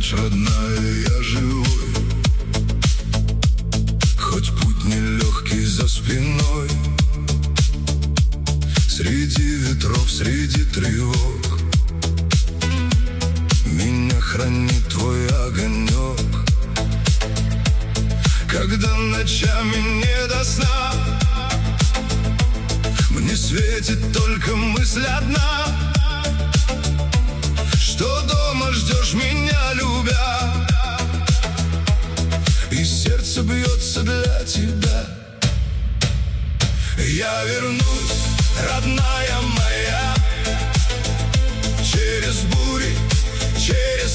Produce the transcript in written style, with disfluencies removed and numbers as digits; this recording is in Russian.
ночь, родная, я живой. Хоть путь нелегкий за спиной, среди ветров, среди тревог меня хранит твой огонек. Когда ночами не до сна, мне светит только мысль одна, что дома ждешь меня, любя, и сердце бьется для тебя. Я вернусь, родная моя, через бури, через